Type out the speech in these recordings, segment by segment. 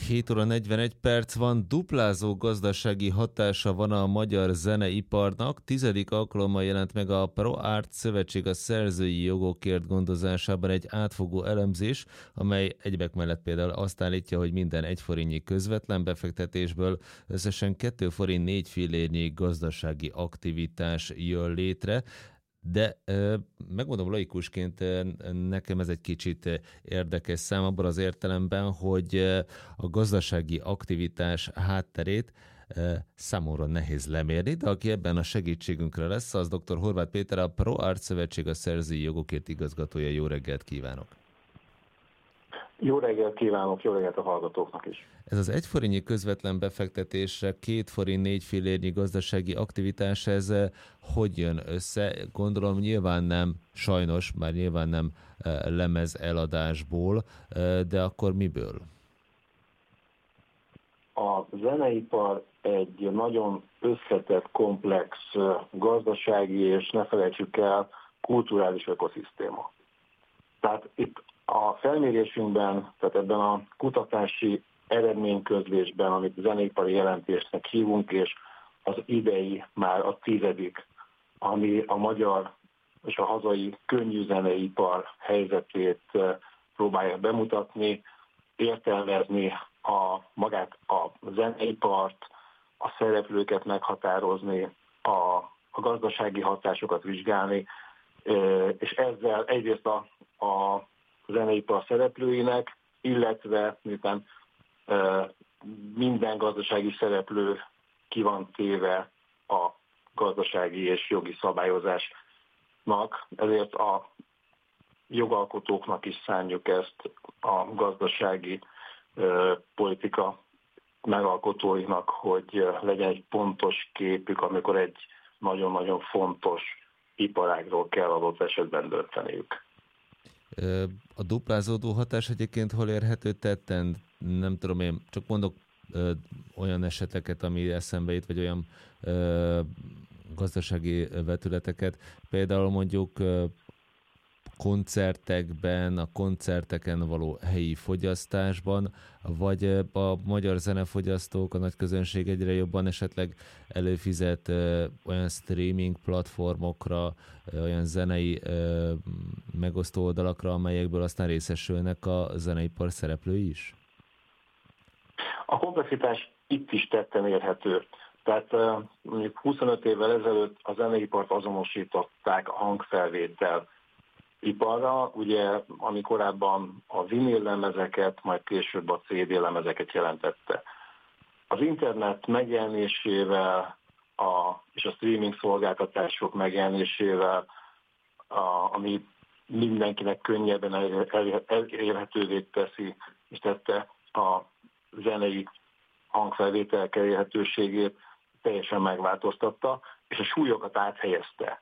7 óra 41 perc van, duplázó gazdasági hatása van a magyar zeneiparnak. 10. alkalommal jelent meg a ProArt Szövetség a szerzői jogokért gondozásában egy átfogó elemzés, amely egyebek mellett például azt állítja, hogy minden 1 forintnyi közvetlen befektetésből összesen 2 forint 4 fillérnyi gazdasági aktivitás jön létre. De megmondom laikusként, nekem ez egy kicsit érdekes szám abban az értelemben, hogy a gazdasági aktivitás hátterét számomra nehéz lemérni, de aki ebben a segítségünkre lesz, az dr. Horváth Péter, a ProArt Szövetség a szerzői jogokért igazgatója. Jó reggelt kívánok! Jó reggelt kívánok, jó reggelt a hallgatóknak is! Ez az 1 forintnyi közvetlen befektetésre 2 forint 4 fillérnyi gazdasági aktivitás, ez hogy jön össze? Gondolom nyilván nem, sajnos, már nyilván nem lemez eladásból, de akkor miből? A zeneipar egy nagyon összetett, komplex gazdasági, és ne felejtsük el, kulturális ökoszisztéma. Tehát itt a felmérésünkben, tehát ebben a kutatási eredményközlésben, amit zeneipari jelentésnek hívunk, és az idei már a 10., ami a magyar és a hazai könnyű zeneipar helyzetét próbálja bemutatni, értelmezni magát a zeneipart, a szereplőket meghatározni, a gazdasági hatásokat vizsgálni, és ezzel egyrészt a zeneipar szereplőinek, illetve miután minden gazdasági szereplő ki van téve a gazdasági és jogi szabályozásnak, ezért a jogalkotóknak is szánjuk ezt, a gazdasági politika megalkotóinak, hogy legyen egy pontos képük, amikor egy nagyon-nagyon fontos iparágról kell adott esetben dönteniük. A duplázódó hatás egyébként hol érhető tetten? Nem tudom, én csak mondok olyan eseteket, ami eszembe jut, vagy olyan gazdasági vetületeket. Például mondjuk koncertekben, a koncerteken való helyi fogyasztásban, vagy a magyar zenefogyasztók, a nagy közönség egyre jobban esetleg előfizet olyan streaming platformokra, olyan zenei megosztó oldalakra, amelyekből aztán részesülnek a zeneipar szereplői is? A komplexitás itt is tetten érhető. Tehát mondjuk 25 évvel ezelőtt a zeneipart azonosították a hangfelvétel iparra, ugye, ami korábban a vinyl lemezeket, majd később a CD lemezeket jelentette. Az internet megjelenésével és a streaming szolgáltatások megjelenésével, ami mindenkinek könnyebben elérhetővé teszi, és tette a zenei hangfelvételek elérhetőségét, teljesen megváltoztatta, és a súlyokat áthelyezte.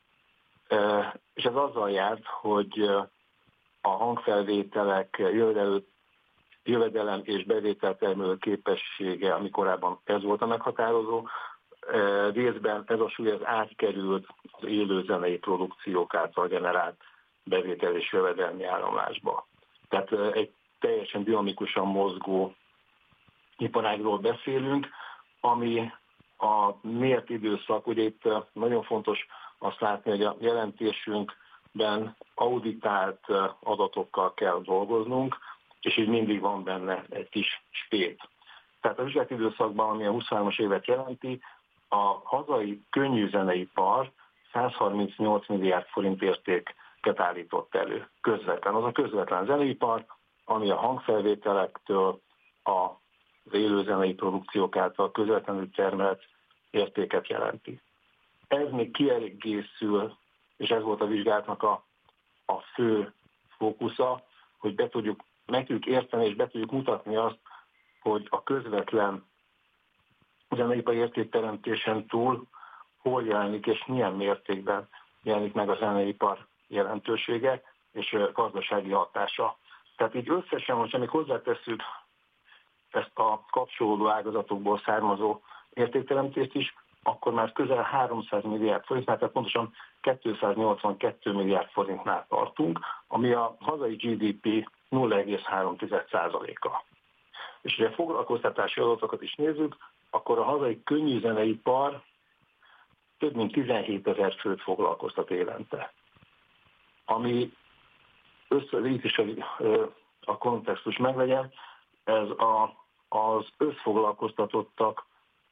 És ez azzal járt, hogy a hangfelvételek jövedelem és bevételtermelő képessége, ami korábban ez volt a meghatározó, részben ez a súly az átkerült az élő zenei produkciók által generált bevétel és jövedelmi áramlásba. Tehát egy teljesen dinamikusan mozgó iparágról beszélünk, ami a mért időszak, ugye itt nagyon fontos azt látni, hogy a jelentésünkben auditált adatokkal kell dolgoznunk, és így mindig van benne egy kis spét. Tehát a vizsgált időszakban, ami a 23-as évet jelenti, a hazai könnyű zeneipar 138 milliárd forint értéket állított elő. Közvetlen. Az a közvetlen zeneipar, ami a hangfelvételektől az élőzenei produkciók által közvetlenül termelt értéket jelenti. Ez még kiegészül, és ez volt a vizsgálatnak a fő fókusza, hogy meg tudjuk érteni és be tudjuk mutatni azt, hogy a közvetlen zeneipari értékteremtésen túl hol jelenik és milyen mértékben jelenik meg a zeneipar jelentősége és gazdasági hatása. Tehát így összesen, hogyha még hozzátesszük ezt a kapcsolódó ágazatokból származó értékteremtést is, akkor már közel 300 milliárd forintnál, tehát pontosan 282 milliárd forintnál tartunk, ami a hazai GDP 0,3%-a. És ha a foglalkoztatási adatokat is nézzük, akkor a hazai könnyű zeneipar több mint 17 000 főt foglalkoztat évente. Ami itt is a kontextus meglegyen, ez az összfoglalkoztatottak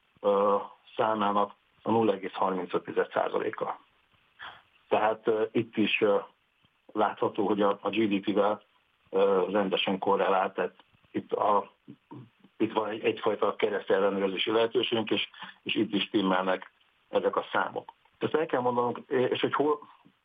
számának a 0,35%-a. Tehát itt is látható, hogy a GDP-vel rendesen korrelált, tehát itt van egyfajta keresztellenőrzési lehetőségünk, és itt is timmelnek ezek a számok. Ezt el kell mondanunk, és hogy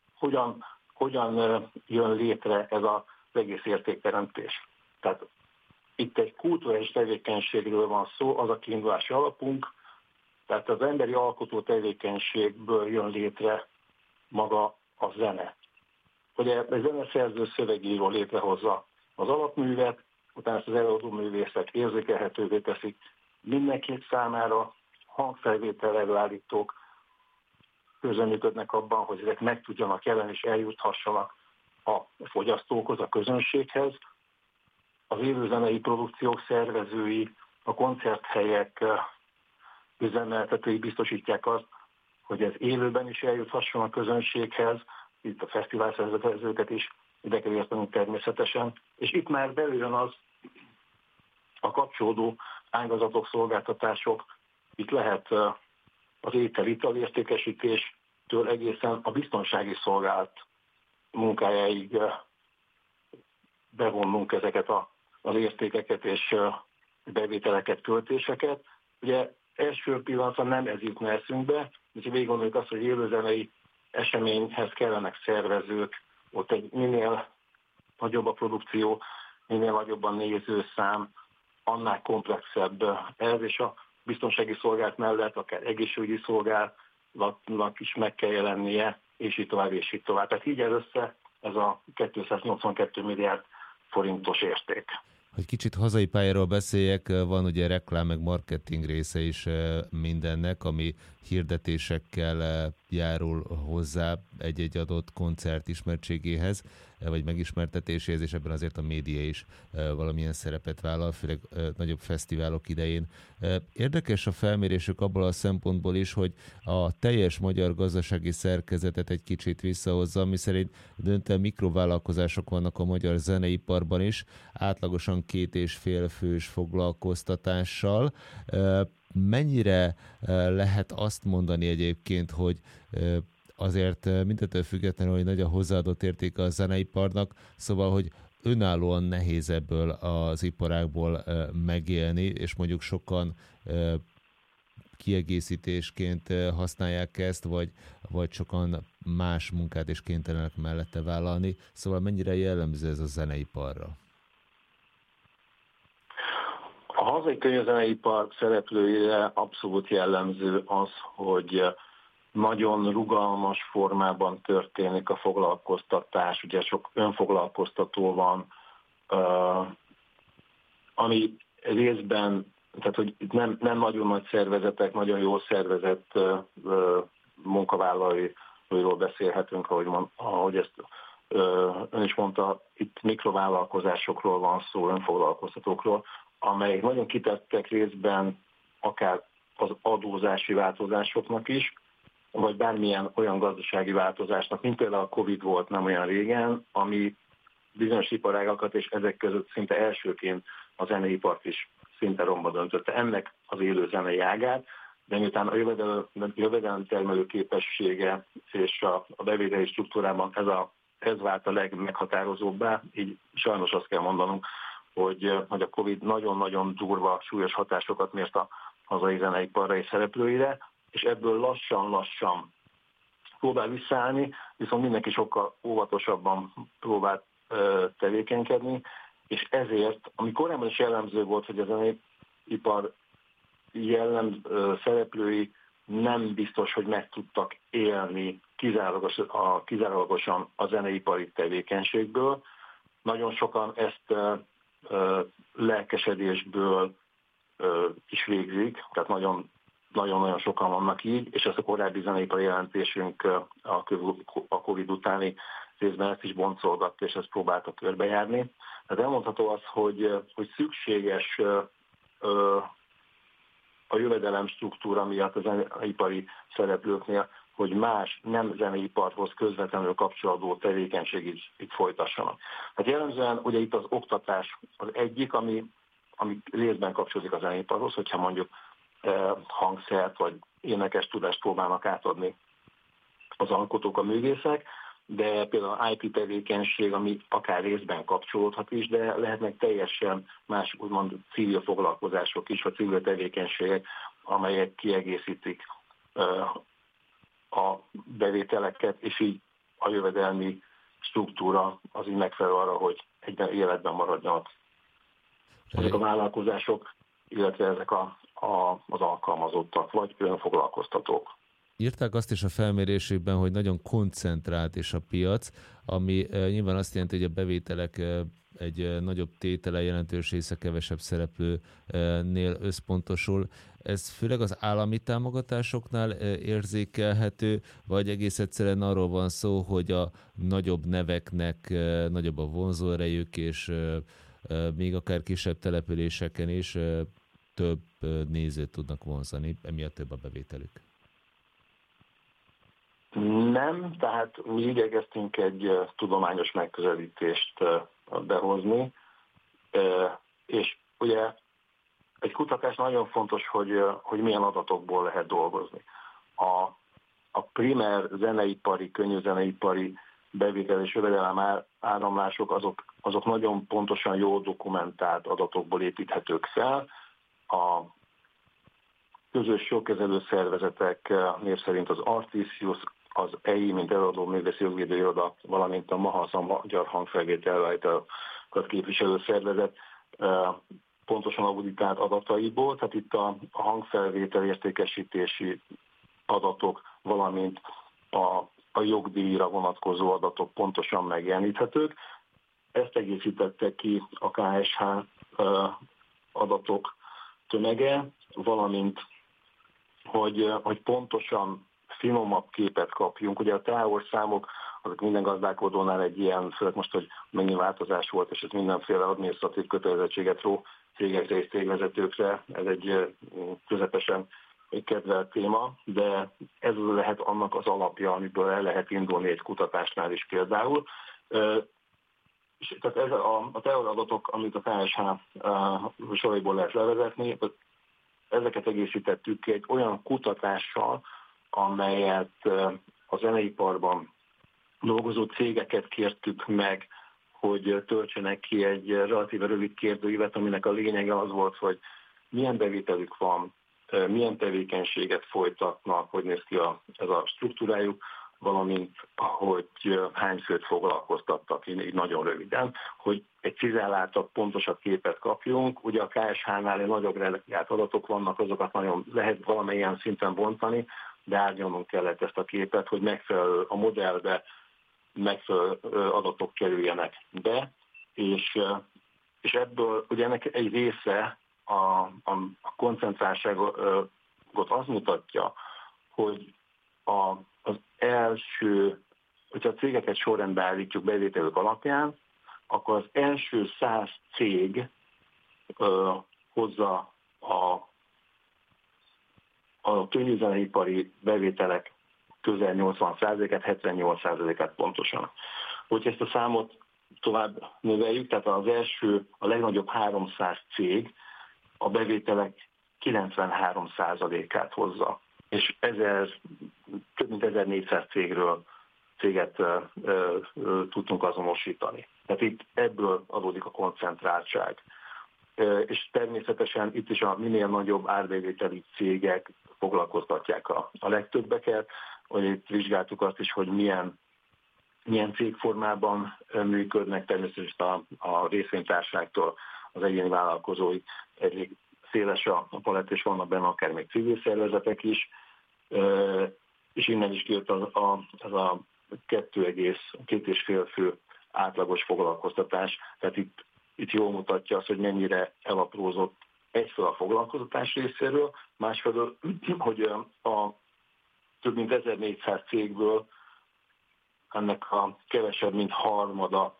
hogyan jön létre ez az egész értékteremtés. Tehát itt egy kulturális tevékenységről van szó, az a kiindulási alapunk, tehát az emberi alkotó tevékenységből jön létre maga a zene. Ugye egy zeneszerző szövegíró létrehozza az alapművet, utána ezt az előadó művészek érzékelhetővé teszik mindenki számára, hangfelvétel előállítók közreműködnek abban, hogy ezek meg tudjanak jelenni és eljuthassanak a fogyasztókhoz, a közönséghez. Az élőzenei produkciók szervezői, a koncerthelyek üzemeltetői biztosítják azt, hogy ez élőben is eljuthasson a közönséghez, itt a fesztiválszervezőket is ide kell értenünk természetesen, és itt már belőjön az a kapcsolódó ágazatok, szolgáltatások, itt lehet az étel-ital értékesítéstől egészen a biztonsági szolgálat munkájáig bevonnunk ezeket az értékeket és bevételeket, költéseket. Ugye első pillanatban nem ez jutna eszünkbe, úgyhogy végig gondoljuk azt, hogy élőzenei eseményhez kellenek szervezők, ott egy minél nagyobb a produkció, minél nagyobb a nézőszám, annál komplexebb ez, és a biztonsági szolgálat mellett akár egészségügyi szolgálatnak is meg kell jelennie, és így tovább, és így tovább. Tehát így össze ez a 282 milliárd forintos érték. Hogy kicsit hazai pályáról beszéljek, van ugye reklám meg marketing része is mindennek, ami hirdetésekkel járul hozzá egy-egy adott koncert ismertségéhez, vagy megismertetéséhez, és ebben azért a média is valamilyen szerepet vállal, főleg nagyobb fesztiválok idején. Érdekes a felmérésük abból a szempontból is, hogy a teljes magyar gazdasági szerkezetet egy kicsit visszahozza, ami szerint döntően mikrovállalkozások vannak a magyar zeneiparban is, átlagosan 2,5 fős foglalkoztatással. Mennyire lehet azt mondani egyébként, hogy azért mindentől függetlenül, hogy nagy a hozzáadott értéke a zeneiparnak, szóval, hogy önállóan nehéz ebből az iparágból megélni, és mondjuk sokan kiegészítésként használják ezt, vagy sokan más munkát is kénytelenek mellette vállalni. Szóval mennyire jellemző ez a zeneiparra? A hazai könyvzeneipar szereplőire abszolút jellemző az, hogy nagyon rugalmas formában történik a foglalkoztatás, ugye sok önfoglalkoztató van, ami részben, tehát hogy itt nem nagyon nagy szervezetek, nagyon jól szervezett munkavállalóiról beszélhetünk, ahogy ezt ön is mondta, itt mikrovállalkozásokról van szó, önfoglalkoztatókról, amelyek nagyon kitettek részben akár az adózási változásoknak is, vagy bármilyen olyan gazdasági változásnak, mint például a Covid volt nem olyan régen, ami bizonyos iparágakat, és ezek között szinte elsőként a zeneipart is szinte romba döntötte. Ennek az élő zenei ágát, de miután a jövedelem termelő képessége és a bevételi struktúrában ez vált a legmeghatározóbbá, így sajnos azt kell mondanunk, hogy a Covid nagyon-nagyon durva, súlyos hatásokat mért a hazai zeneiparra és szereplőire, és ebből lassan próbál visszaállni, viszont mindenki sokkal óvatosabban próbál tevékenykedni, és ezért, ami korábban is jellemző volt, hogy a zeneipar szereplői nem biztos, hogy meg tudtak élni kizárólagosan a zeneipari tevékenységből. Nagyon sokan ezt lelkesedésből is végzik, tehát nagyon-nagyon sokan vannak így, és ezt a korábbi zeneipari jelentésünk a Covid utáni részben ezt is boncolgatta, és ezt próbálta körbejárni. Tehát elmondható az, hogy szükséges jövedelem struktúra miatt a zeneipari szereplőknél, hogy más nem zeneiparhoz közvetlenül kapcsolódó tevékenység itt folytassanak. Hát jellemzően ugye itt az oktatás az egyik, ami részben kapcsolódik a zeneiparhoz, hogyha mondjuk hangszert vagy énekes tudást próbálnak átadni az alkotók, a művészek, de például IT tevékenység, ami akár részben kapcsolódhat is, de lehetnek teljesen más úgymond civil foglalkozások is, vagy civil tevékenységek, amelyek kiegészítik a bevételeket, és így a jövedelmi struktúra az így megfelelő arra, hogy egyben életben maradjanak ezek a vállalkozások, illetve ezek az alkalmazottak, vagy önfoglalkoztatók. Írták azt is a felmérésükben, hogy nagyon koncentrált is a piac, ami nyilván azt jelenti, hogy a bevételek egy nagyobb tétele, jelentős része kevesebb szereplőnél összpontosul. Ez főleg az állami támogatásoknál érzékelhető, vagy egész egyszerűen arról van szó, hogy a nagyobb neveknek nagyobb a vonzóerejük, és még akár kisebb településeken is több nézőt tudnak vonzani, emiatt több a bevételük? Nem, tehát mi igyekeztünk egy tudományos megközelítést behozni, és ugye egy kutatás nagyon fontos, hogy milyen adatokból lehet dolgozni. A primer zeneipari, könnyűzeneipari bevétel és jövedelem áramlások azok nagyon pontosan jól dokumentált adatokból építhetők fel. A közös jogkezelő szervezetek név szerint az Artisius, az EI, mint előadó művészi jogvédő iroda, valamint a MAHASZ, a Magyar Hangfelvétel képviselő szervezet pontosan auditált adataiból, tehát itt a hangfelvétel értékesítési adatok, valamint a jogdíjra vonatkozó adatok pontosan megjeleníthetők. Ezt egészítette ki a KSH adatok tömege, valamint, hogy pontosan finomabb képet kapjunk. Ugye a távolszámok, azok minden gazdálkodónál egy ilyen, főleg most, hogy mennyi változás volt, és ez mindenféle adminisztratív kötelezettséget ró cégekre és cégvezetőkre, ez egy közepesen kedvelt téma, de ez lehet annak az alapja, amiből el lehet indulni egy kutatásnál is például. És tehát ez a teoradatok, amit a KSH soraiból lehet levezetni, ezeket egészítettük ki egy olyan kutatással, amelyet a zeneiparban dolgozó cégeket kértük meg, hogy töltsenek ki egy relatíve rövid kérdőívet, aminek a lényege az volt, hogy milyen bevételük van, milyen tevékenységet folytatnak, hogy néz ki ez a struktúrájuk, valamint hogy hány főt foglalkoztattak, így nagyon röviden, hogy egy cizelláltabb, pontosabb képet kapjunk. Ugye a KSH-nál nagyobb relegált adatok vannak, azokat nagyon lehet valamilyen szinten bontani, de árnyalnunk kellett ezt a képet, hogy megfelelő a modellbe megfelelő adatok kerüljenek be, és ebből ugye ennek egy része a koncentráltságot az mutatja, hogy az első, hogyha a cégeket sorrendbe állítjuk bevételük alapján, akkor az első 100 cég hozza a könnyűzeneipari bevételek közel 80%-át, 78%-át pontosan. Hogyha ezt a számot tovább növeljük, tehát a legnagyobb 300 cég a bevételek 93%-át hozza, és több mint 1400 céget tudtunk azonosítani. Tehát itt ebből adódik a koncentráltság. És természetesen itt is a minél nagyobb árbevételi cégek foglalkoztatják a legtöbbeket, hogy itt vizsgáltuk azt is, hogy milyen cégformában működnek, természetesen a részvénytársaságtól az egyéni vállalkozói elég széles a palett, és vannak benne akár még civil szervezetek is, és innen is kijött ez a 2,5 fő átlagos foglalkoztatás, tehát itt jól mutatja azt, hogy mennyire elaprózott egyfelől a foglalkoztatás részéről, másfelől, hogy a több mint 1400 cégből ennek a kevesebb, mint harmada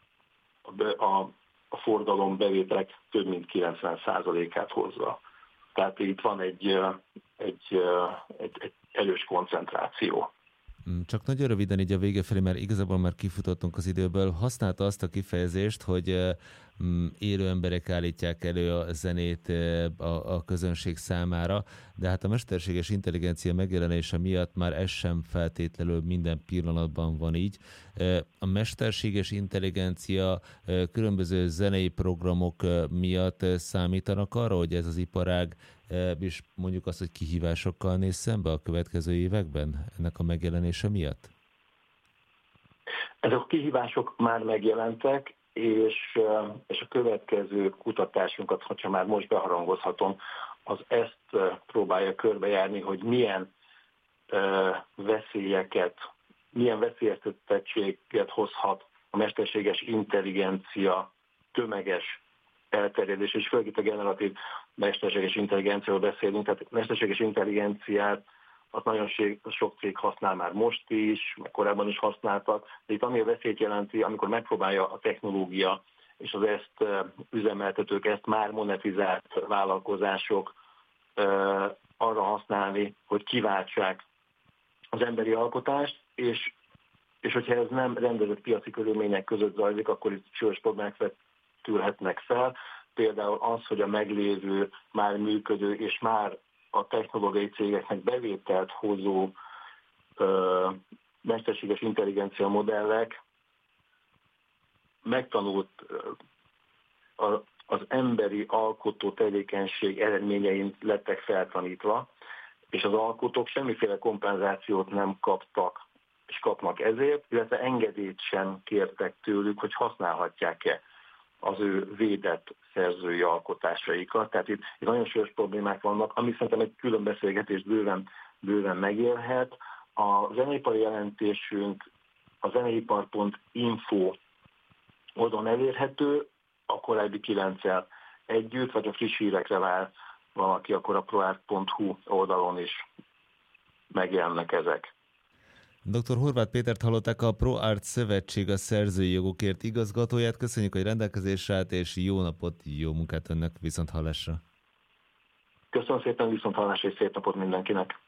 a forgalom bevételek több mint 90%-át hozza. Tehát itt van egy erős koncentráció. Csak nagyon röviden így a vége felé, mert igazából már kifutottunk az időből, használta azt a kifejezést, hogy élő emberek állítják elő a zenét a közönség számára, de hát a mesterséges intelligencia megjelenése miatt már ez sem feltétlenül minden pillanatban van így. A mesterséges intelligencia különböző zenei programok miatt számítanak arra, hogy ez az iparág és mondjuk azt, hogy kihívásokkal néz szembe a következő években ennek a megjelenése miatt? Ezek a kihívások már megjelentek, és a következő kutatásunkat, ha már most beharangozhatom, az ezt próbálja körbejárni, hogy milyen veszélyeket, milyen veszélyeztetettséget hozhat a mesterséges intelligencia tömeges elterjedés, és főleg itt a generatív mesterséges intelligenciáról beszélünk, tehát mesterséges intelligenciát az nagyon sok cég használ már most is, meg korábban is használtak, de itt ami a veszélyt jelenti, amikor megpróbálja a technológia és az ezt üzemeltetők, ezt már monetizált vállalkozások arra használni, hogy kiváltsák az emberi alkotást, és hogyha ez nem rendezett piaci körülmények között zajlik, akkor itt súlyos problémák vetülhetnek fel. Például az, hogy a meglévő, már működő és már a technológiai cégeknek bevételt hozó mesterséges intelligencia modellek megtanult az emberi alkotó tevékenység eredményein lettek feltanítva, és az alkotók semmiféle kompenzációt nem kaptak, és kapnak ezért, illetve engedélyt sem kértek tőlük, hogy használhatják-e az ő védett szerzői alkotásaikat. Tehát itt nagyon súlyos problémák vannak, ami szerintem egy külön beszélgetés bőven megélhet. A zeneipari jelentésünk a zeneipar.info oldalon elérhető, a korábbi 9-el együtt, vagy a friss hírekre vár valaki, akkor a proart.hu oldalon is megjelennek ezek. Dr. Horváth Pétert hallották, a ProArt Szövetség a szerzői jogokért igazgatóját. Köszönjük, hogy rendelkezésre állt, és jó napot, jó munkát önnek, viszont hallásra. Köszönöm szépen, viszont hallásra, és szép napot mindenkinek.